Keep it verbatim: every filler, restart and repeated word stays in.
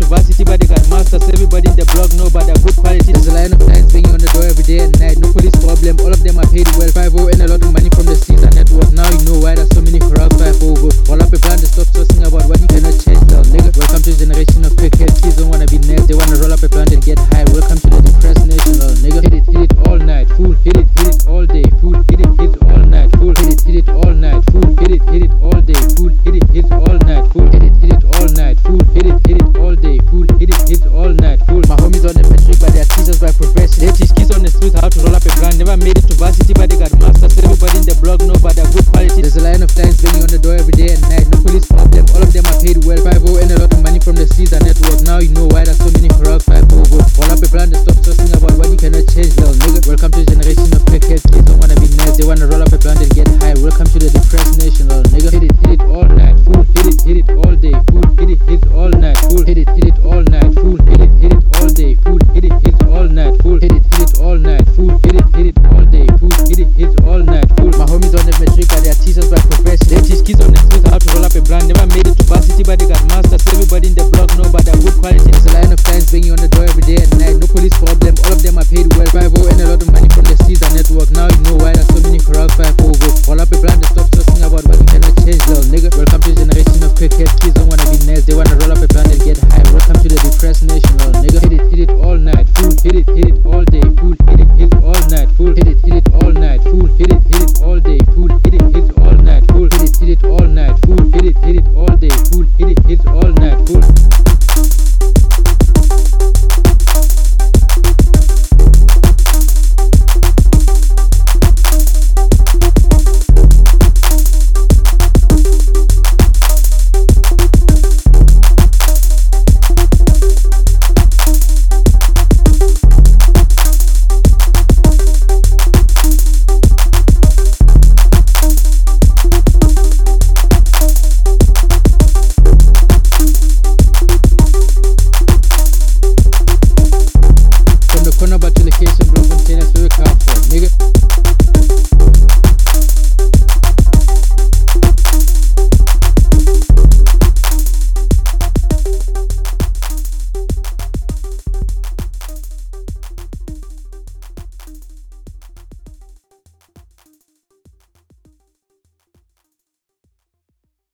varsity, but they got masters. Everybody in the block know about their good quality. There's a line of clients banging on the door every day and night. No police problem, all of them are paid well. five oh and a lot of money from the Caesar network. Now you know why there's so many corrupt five oh. Roll up a blunt and stop stressing about what you cannot change, little nigga. Welcome to the generation of crackhead kids, don't wanna be next. They wanna roll up a blunt and get high. Welcome to the depressed nation, little nigga. Hit it, hit it all night, fool. Hit it, hit it all day, fool. Hit it, hit it all night, fool. Hit it, hit it all night, fool. Hit it, hit it all day, fool. Hit it, hit it all night, fool. Hit it, hit it all night, fool. Hit it, hit it all day, fool. Hit it, hit it all night, fool. My homies on the metric, but they are teachers by profession. They teach kids on the street how to roll up a blunt. Never made it to varsity, but they got masters. Everybody in the block know about their good quality. There's a line of clients banging on the door every day and night. No police problem, all of them are paid well. five oh and a lot of money from the Caesar network. Now you know why there's so many corrupt five oh. Roll up a blunt and stop stressing about what you cannot change, little nigga. Welcome to the generation of crackhead kids, don't wanna be next. They wanna roll up a blunt and get high. Welcome to the depressed nation, little nigga. Hit it, hit it all night, fool. Hit it, hit it all day, fool. Hit it, hit it all night, fool. Hit it, hit it all night, fool. Hit it, hit it all day, fool. Hit it, hit it all night, fool. Hit it, hit it all night, fool. Hit it, hit it all day, fool. Hit it, hit it all night, fool. My homies on the metric, but they are teachers by profession. They teach kids on the street how to roll up a blunt. Never made it to varsity, but they got masters. Everybody in the block know about their good quality. There's a line of clients banging on the door every day and night. No police problem, all of them are paid well. five oh and a lot of money from the Caesar network. Now you know why there's so many corrupt five oh. Roll up a blunt and stop stressing about what you cannot change, little nigga. Welcome to the generation of crackhead kids, don't wanna be next. They wanna roll up a blunt and get high. Welcome to the depressed nation, little nigga. Hit it, hit it all night, fool. Hit it, hit it all